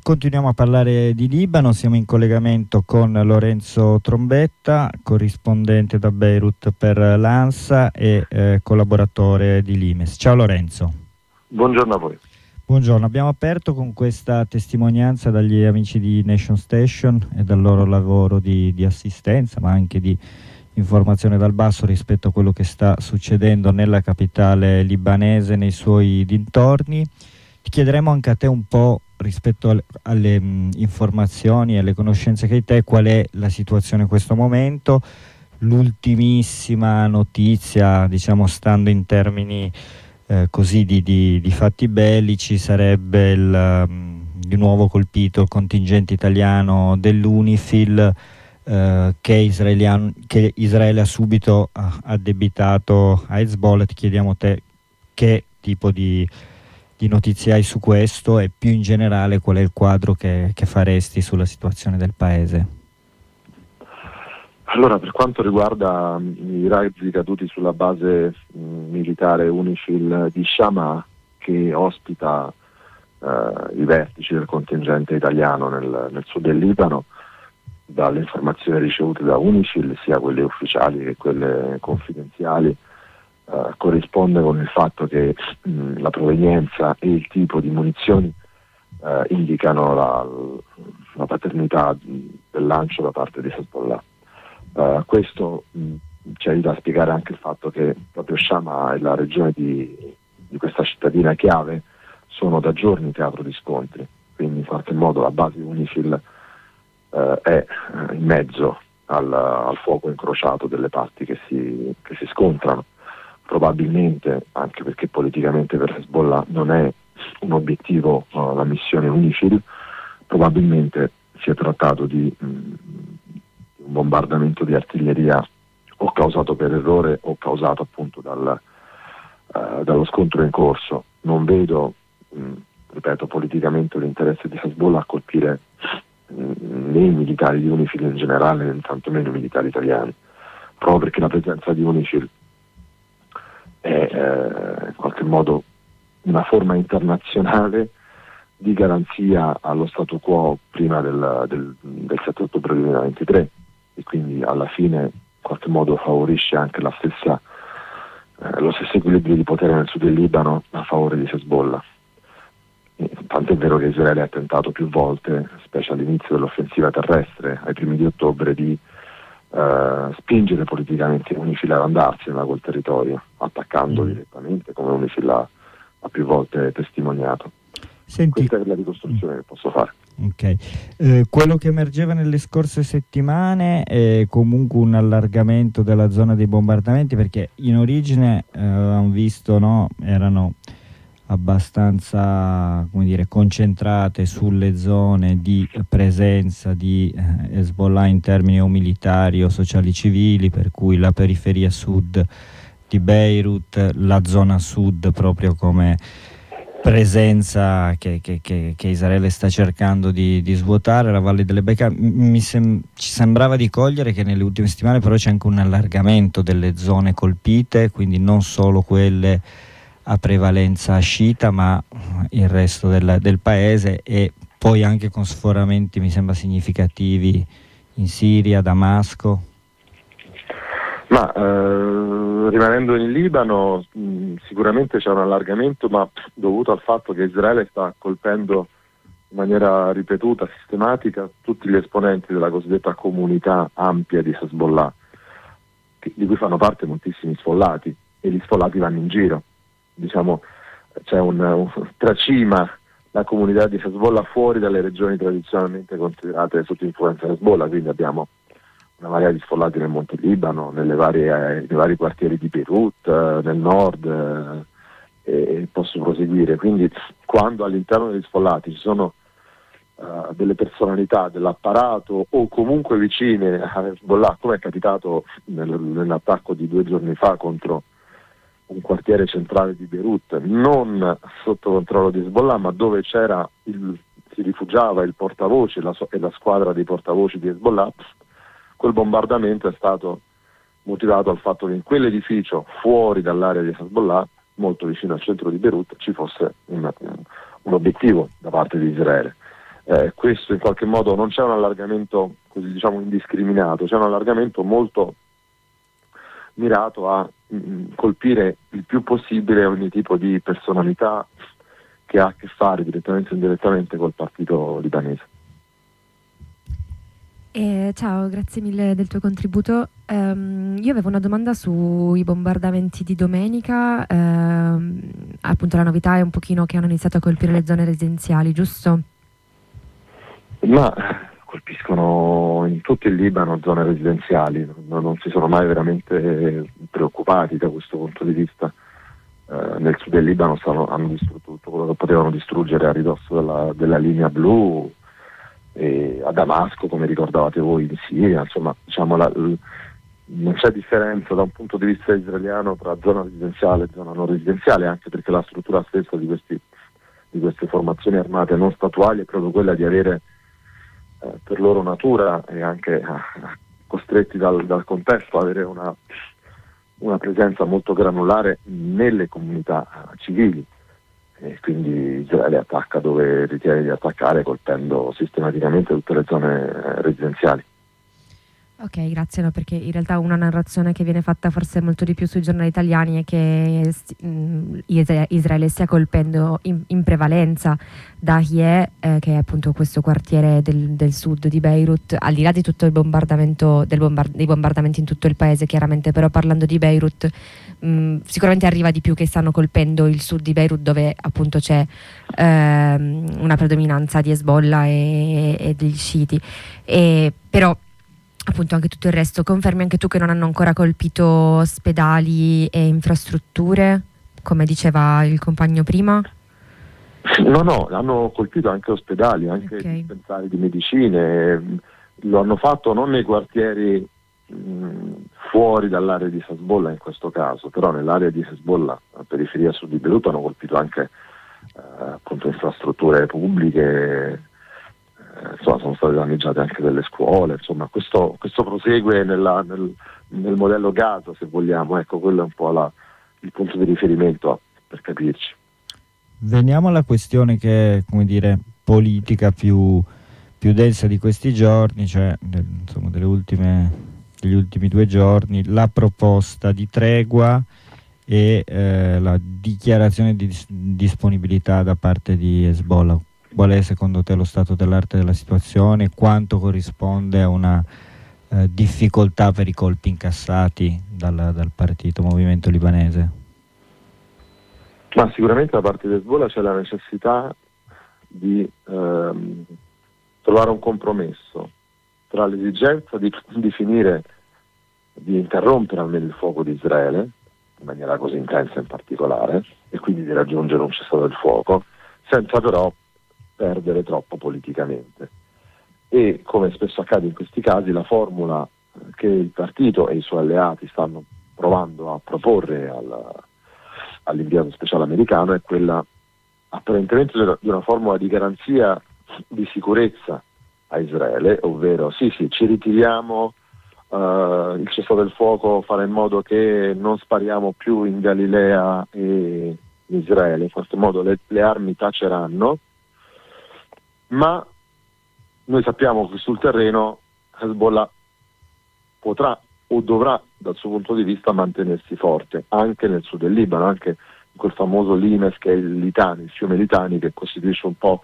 Continuiamo a parlare di Libano, siamo in collegamento con Lorenzo Trombetta, corrispondente da Beirut per l'ANSA e collaboratore di Limes. Ciao Lorenzo. Buongiorno a voi. Buongiorno, abbiamo aperto con questa testimonianza dagli amici di Nation Station e dal loro lavoro di assistenza, ma anche di informazione dal basso rispetto a quello che sta succedendo nella capitale libanese, nei suoi dintorni. Ti chiederemo anche a te un po' rispetto alle informazioni e alle conoscenze che hai te, qual è la situazione in questo momento. L'ultimissima notizia, diciamo stando in termini così di fatti bellici, sarebbe di nuovo colpito il contingente italiano dell'UNIFIL che Israele ha subito addebitato a Hezbollah. Ti chiediamo te che tipo di notizie hai su questo e più in generale qual è il quadro che faresti sulla situazione del paese. Allora, per quanto riguarda i razzi caduti sulla base militare UNIFIL di Shama, che ospita i vertici del contingente italiano nel sud del Libano, dalle informazioni ricevute da UNIFIL, sia quelle ufficiali che quelle confidenziali, corrisponde con il fatto che la provenienza e il tipo di munizioni indicano la paternità del lancio da parte di Hezbollah. Questo ci aiuta a spiegare anche il fatto che proprio Shama e la regione di questa cittadina chiave sono da giorni teatro di scontri, quindi in qualche modo la base UNIFIL è in mezzo al fuoco incrociato delle parti che si scontrano. Probabilmente, anche perché politicamente per Hezbollah non è un obiettivo la missione UNIFIL, probabilmente si è trattato di un bombardamento di artiglieria o causato per errore o causato appunto dallo scontro in corso. Non vedo, ripeto, politicamente l'interesse di Hezbollah a colpire né i militari di UNIFIL in generale, né tantomeno i militari italiani, proprio perché la presenza di UNIFIL è in qualche modo una forma internazionale di garanzia allo statu quo prima del 7 ottobre 2023 e quindi alla fine in qualche modo favorisce anche lo stesso equilibrio di potere nel sud del Libano a favore di Hezbollah. Tanto è vero che Israele ha tentato più volte, specie all'inizio dell'offensiva terrestre ai primi di ottobre, di spingere politicamente UNIFIL ad andarsene da quel territorio, attaccando direttamente, come UNIFIL ha più volte testimoniato. Senti, questa è la ricostruzione che posso fare. Ok, quello che emergeva nelle scorse settimane è comunque un allargamento della zona dei bombardamenti, perché in origine avevamo visto, no, erano abbastanza, come dire, concentrate sulle zone di presenza di Hezbollah in termini o militari o sociali civili, per cui la periferia sud di Beirut, la zona sud proprio come presenza che Israele sta cercando di svuotare, la Valle delle Bekaa. Ci sembrava di cogliere che nelle ultime settimane però c'è anche un allargamento delle zone colpite, quindi non solo quelle a prevalenza sciita, ma il resto del paese, e poi anche con sforamenti mi sembra significativi in Siria, Damasco. Ma rimanendo in Libano, sicuramente c'è un allargamento, ma dovuto al fatto che Israele sta colpendo in maniera ripetuta, sistematica, tutti gli esponenti della cosiddetta comunità ampia di Hezbollah, di cui fanno parte moltissimi sfollati, e gli sfollati vanno in giro. Diciamo, c'è tracima la comunità di Hezbollah fuori dalle regioni tradizionalmente considerate sotto influenza Hezbollah, quindi abbiamo una marea di sfollati nel Monte Libano, nei vari quartieri di Beirut, nel nord, e posso proseguire. Quindi quando all'interno degli sfollati ci sono delle personalità dell'apparato o comunque vicine a Hezbollah, come è capitato nell'attacco di 2 giorni fa contro un quartiere centrale di Beirut, non sotto controllo di Hezbollah, ma dove si rifugiava il portavoce e la squadra dei portavoci di Hezbollah, quel bombardamento è stato motivato dal fatto che in quell'edificio, fuori dall'area di Hezbollah, molto vicino al centro di Beirut, ci fosse un obiettivo da parte di Israele. questo in qualche modo non c'è un allargamento così diciamo indiscriminato, c'è un allargamento molto mirato a colpire il più possibile ogni tipo di personalità che ha a che fare direttamente o indirettamente col partito libanese. Ciao, grazie mille del tuo contributo. Io avevo una domanda sui bombardamenti di domenica. Appunto la novità è un pochino che hanno iniziato a colpire le zone residenziali, giusto? Ma colpiscono in tutto il Libano zone residenziali, non si sono mai veramente preoccupati da questo punto di vista. Nel sud del Libano hanno distrutto tutto quello che potevano distruggere a ridosso della linea blu, e a Damasco, come ricordavate voi, in Siria, insomma, diciamo non c'è differenza da un punto di vista israeliano tra zona residenziale e zona non residenziale, anche perché la struttura stessa di queste formazioni armate non statuali è proprio quella di avere per loro natura e anche costretti dal contesto avere una presenza molto granulare nelle comunità civili, e quindi Israele attacca dove ritiene di attaccare, colpendo sistematicamente tutte le zone residenziali. Ok, grazie, no, perché in realtà una narrazione che viene fatta forse molto di più sui giornali italiani è che Israele stia colpendo in prevalenza Dahiyeh, che è appunto questo quartiere del sud di Beirut, al di là di tutto il bombardamento dei bombardamenti in tutto il paese, chiaramente, però parlando di Beirut sicuramente arriva di più che stanno colpendo il sud di Beirut, dove appunto c'è una predominanza di Hezbollah e degli sciiti, però appunto anche tutto il resto. Confermi anche tu che non hanno ancora colpito ospedali e infrastrutture, come diceva il compagno prima? No, hanno colpito anche ospedali, anche dispensari di medicine. Lo hanno fatto non nei quartieri fuori dall'area di Hezbollah in questo caso, però nell'area di Hezbollah, a periferia sud di Beirut, hanno colpito anche appunto infrastrutture pubbliche. Insomma, sono state danneggiate anche delle scuole, insomma questo prosegue nel modello Gaza, se vogliamo, ecco, quello è un po' il punto di riferimento per capirci. Veniamo alla questione che è, come dire, politica più densa di questi giorni, cioè insomma degli ultimi 2 giorni, la proposta di tregua e la dichiarazione di disponibilità da parte di Hezbollah. Qual è secondo te lo stato dell'arte della situazione? Quanto corrisponde a una difficoltà per i colpi incassati dal partito movimento libanese? Ma sicuramente da parte di Hezbollah c'è la necessità di trovare un compromesso tra l'esigenza di finire, di interrompere almeno il fuoco di Israele, in maniera così intensa in particolare, e quindi di raggiungere un cessate il fuoco, senza però perdere troppo politicamente. E come spesso accade in questi casi, la formula che il partito e i suoi alleati stanno provando a proporre all'inviato speciale americano è quella apparentemente di una formula di garanzia di sicurezza a Israele, ovvero sì, ci ritiriamo, il cessate il fuoco farà in modo che non spariamo più in Galilea e in Israele, in qualche modo le armi taceranno, ma noi sappiamo che sul terreno Hezbollah potrà o dovrà dal suo punto di vista mantenersi forte anche nel sud del Libano, anche in quel famoso Limes che è il fiume Litani, che costituisce un po'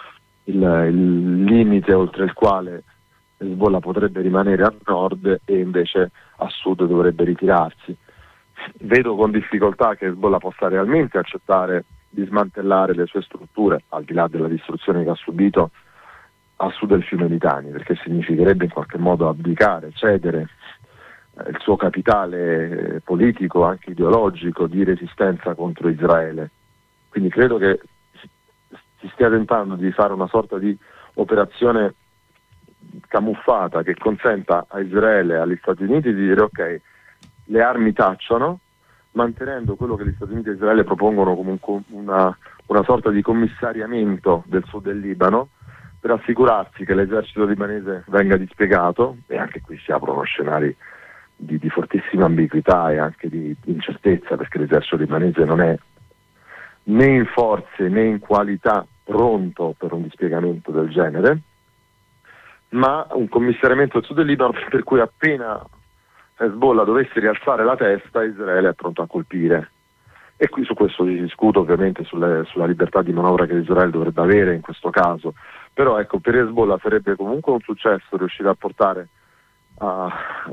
il limite oltre il quale Hezbollah potrebbe rimanere a nord e invece a sud dovrebbe ritirarsi. Vedo con difficoltà che Hezbollah possa realmente accettare di smantellare le sue strutture, al di là della distruzione che ha subito a sud del fiume Litani, perché significherebbe in qualche modo abdicare, cedere il suo capitale politico, anche ideologico, di resistenza contro Israele. Quindi credo che si stia tentando di fare una sorta di operazione camuffata che consenta a Israele e agli Stati Uniti di dire ok, le armi tacciono, mantenendo quello che gli Stati Uniti e Israele propongono come una sorta di commissariamento del sud del Libano, per assicurarsi che l'esercito libanese venga dispiegato, e anche qui si aprono scenari di fortissima ambiguità e anche di incertezza, perché l'esercito libanese non è né in forze né in qualità pronto per un dispiegamento del genere, ma un commissariamento del sud del Libano per cui appena Hezbollah dovesse rialzare la testa, Israele è pronto a colpire. E qui su questo si discute ovviamente sulla libertà di manovra che Israele dovrebbe avere in questo caso, però ecco, per Hezbollah sarebbe comunque un successo riuscire a portare a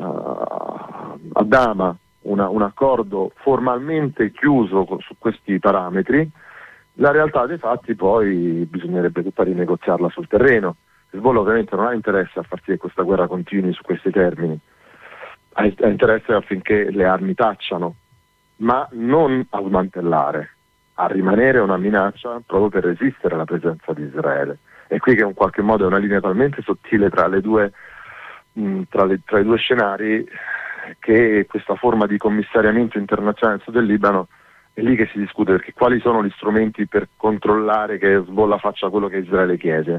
Dama un accordo formalmente chiuso su questi parametri. La realtà dei fatti poi bisognerebbe tutta rinegoziarla sul terreno. Hezbollah ovviamente non ha interesse a far sì che questa guerra continui su questi termini, ha interesse affinché le armi tacciano, ma non a smantellare, a rimanere una minaccia proprio per resistere alla presenza di Israele. E qui che in qualche modo è una linea talmente sottile tra i due scenari, che questa forma di commissariamento internazionale del Sud del Libano è lì che si discute, perché quali sono gli strumenti per controllare che Hezbollah faccia quello che Israele chiede.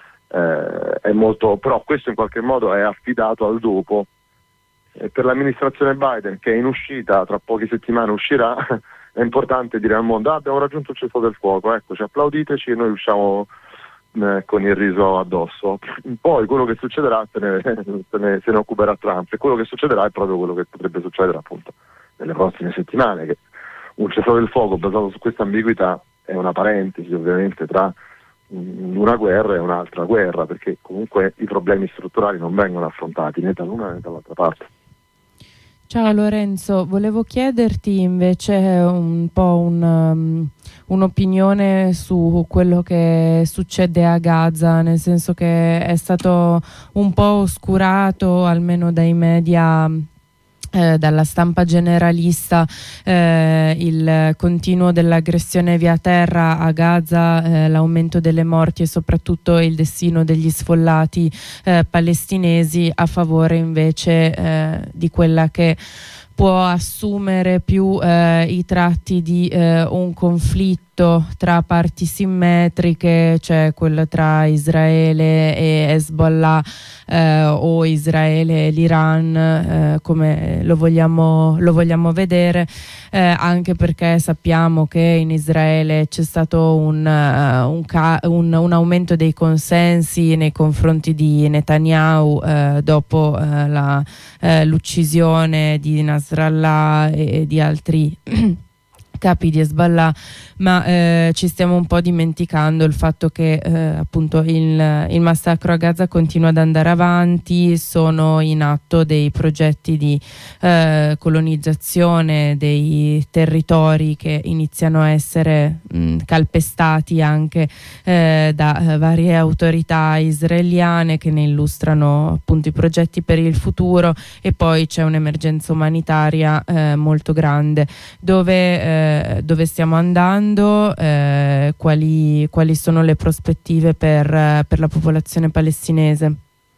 Però questo in qualche modo è affidato al dopo. Per l'amministrazione Biden, che è in uscita, tra poche settimane uscirà, è importante dire al mondo: abbiamo raggiunto il cessate del fuoco, eccoci, applauditeci e noi usciamo con il riso addosso. Poi quello che succederà se ne occuperà Trump, e quello che succederà è proprio quello che potrebbe succedere appunto nelle prossime settimane, che un cessate del fuoco basato su questa ambiguità è una parentesi ovviamente tra una guerra e un'altra guerra, perché comunque i problemi strutturali non vengono affrontati né dall'una né dall'altra parte. Ciao Lorenzo, volevo chiederti invece un po' un'opinione su quello che succede a Gaza, nel senso che è stato un po' oscurato, almeno dai media, dalla stampa generalista, il continuo dell'aggressione via terra a Gaza, l'aumento delle morti e soprattutto il destino degli sfollati palestinesi, a favore invece di quella che può assumere più i tratti di un conflitto tra parti simmetriche, cioè quello tra Israele e Hezbollah, o Israele e l'Iran, come lo vogliamo vedere, anche perché sappiamo che in Israele c'è stato un aumento dei consensi nei confronti di Netanyahu dopo l'uccisione di Nasrallah e di altri capi di Hezbollah, ma ci stiamo un po' dimenticando il fatto che appunto il massacro a Gaza continua ad andare avanti, sono in atto dei progetti di colonizzazione dei territori che iniziano a essere calpestati anche da varie autorità israeliane che ne illustrano appunto i progetti per il futuro, e poi c'è un'emergenza umanitaria molto grande. Dove stiamo andando, quali sono le prospettive per la popolazione palestinese?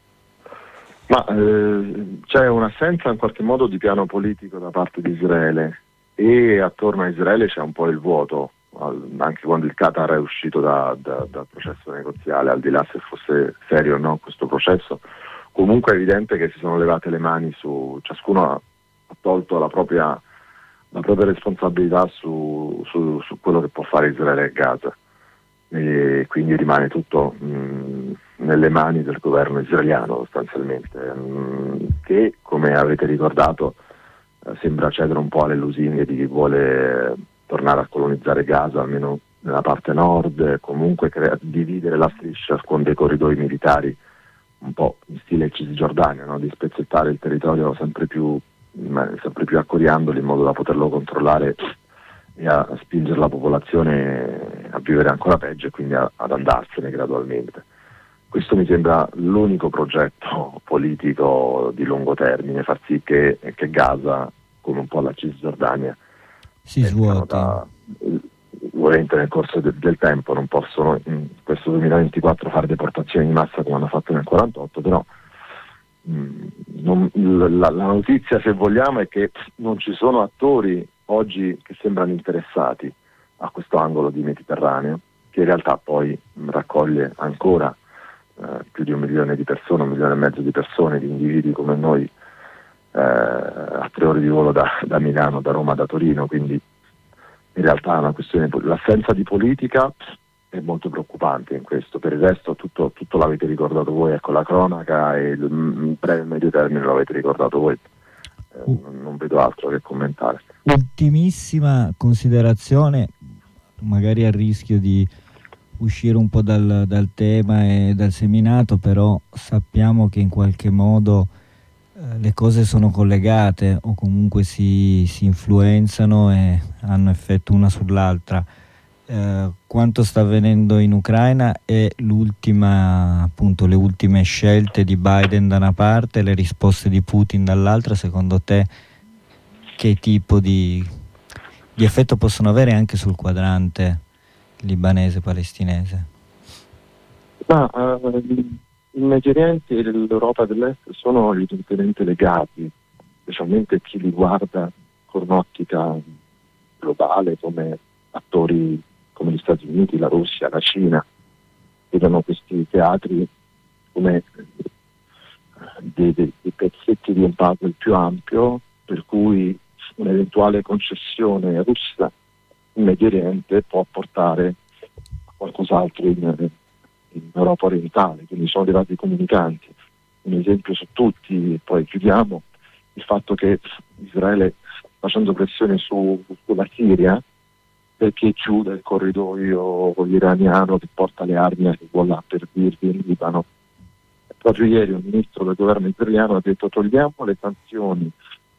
Ma c'è un'assenza in qualche modo di piano politico da parte di Israele, e attorno a Israele c'è un po' il vuoto, anche quando il Qatar è uscito dal processo negoziale, al di là se fosse serio o no questo processo. Comunque è evidente che si sono levate le mani ciascuno ha tolto la propria responsabilità su quello che può fare Israele a Gaza, e quindi rimane tutto nelle mani del governo israeliano sostanzialmente, che, come avete ricordato, sembra cedere un po' alle lusinghe di chi vuole tornare a colonizzare Gaza, almeno nella parte nord, comunque dividere la striscia con dei corridoi militari un po' in stile Cisgiordania, no? Di spezzettare il territorio sempre più accoriandoli in modo da poterlo controllare e a spingere la popolazione a vivere ancora peggio e quindi ad andarsene gradualmente. Questo mi sembra l'unico progetto politico di lungo termine, far sì che Gaza, come un po' la Cisgiordania, si svuoti. Ovviamente nel corso del tempo non possono in questo 2024 fare deportazioni di massa come hanno fatto nel 1948, però la notizia, se vogliamo, è che non ci sono attori oggi che sembrano interessati a questo angolo di Mediterraneo, che in realtà poi raccoglie ancora più di 1 milione di persone, 1,5 milioni di persone, di individui come noi, a 3 ore di volo da Milano, da Roma, da Torino. Quindi in realtà è una questione, l'assenza di politica è molto preoccupante in questo. Per il resto tutto l'avete ricordato voi, ecco, la cronaca e il breve e medio termine lo avete ricordato voi. Non vedo altro che commentare. Ultimissima considerazione, magari a rischio di uscire un po' dal tema e dal seminato, però sappiamo che in qualche modo le cose sono collegate o comunque si influenzano e hanno effetto una sull'altra. Quanto sta avvenendo in Ucraina e le ultime scelte di Biden da una parte e le risposte di Putin dall'altra, secondo te che tipo di effetto possono avere anche sul quadrante libanese-palestinese? Il Medio Oriente e l'Europa dell'Est sono evidentemente legati, specialmente chi li guarda con un'ottica globale come attori come gli Stati Uniti, la Russia, la Cina, vedono questi teatri come dei pezzetti di un puzzle più ampio, per cui un'eventuale concessione russa in Medio Oriente può portare a qualcos'altro in Europa orientale, quindi sono dei vasi comunicanti. Un esempio su tutti, poi chiudiamo, il fatto che Israele sta facendo pressione sulla Siria perché chiude il corridoio iraniano che porta le armi a Hezbollah, per dirvi, in Libano. Proprio ieri un ministro del governo israeliano ha detto: togliamo le sanzioni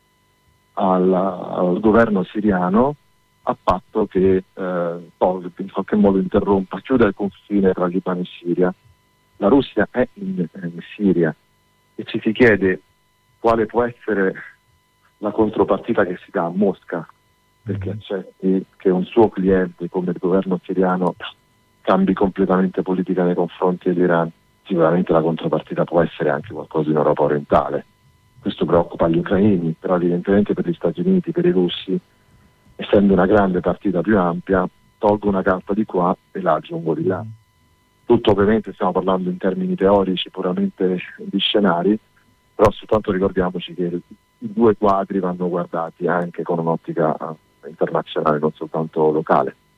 al governo siriano a patto che in qualche modo interrompa, chiuda il confine tra Libano e Siria. La Russia è in Siria e ci si chiede quale può essere la contropartita che si dà a Mosca perché accetti che un suo cliente come il governo siriano cambi completamente politica nei confronti dell'Iran. Sicuramente la contropartita può essere anche qualcosa in Europa orientale. Questo preoccupa gli ucraini, però evidentemente per gli Stati Uniti, per i russi, essendo una grande partita più ampia, tolgo una carta di qua e la aggiungo di là. Tutto ovviamente stiamo parlando in termini teorici, puramente di scenari, però soltanto ricordiamoci che i due quadri vanno guardati anche con un'ottica internazionale, non soltanto locale.